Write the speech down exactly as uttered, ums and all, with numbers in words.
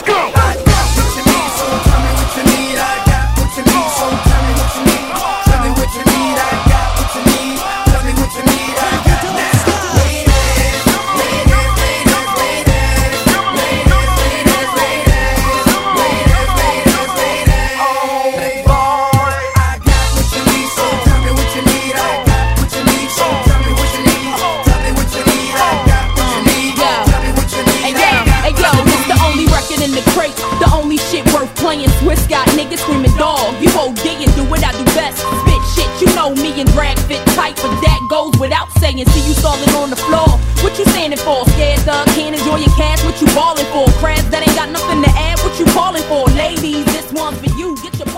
go. I got what you need, so tell me what you need. I got what you need, so tell me what you need. Tell me what you need. I got what you need. Tell me what you need. I got now. The only shit worth playing. Swiss got niggas screaming dog. You O D and do what I do best. Spit shit, you know me and drag fit tight, but that goes without saying. See you stalling on the floor. What you standing for? Scared thug, can't enjoy your cash. What you ballin' for? Crabs that ain't got nothing to add. What you calling for? Ladies, this one's for you. Get your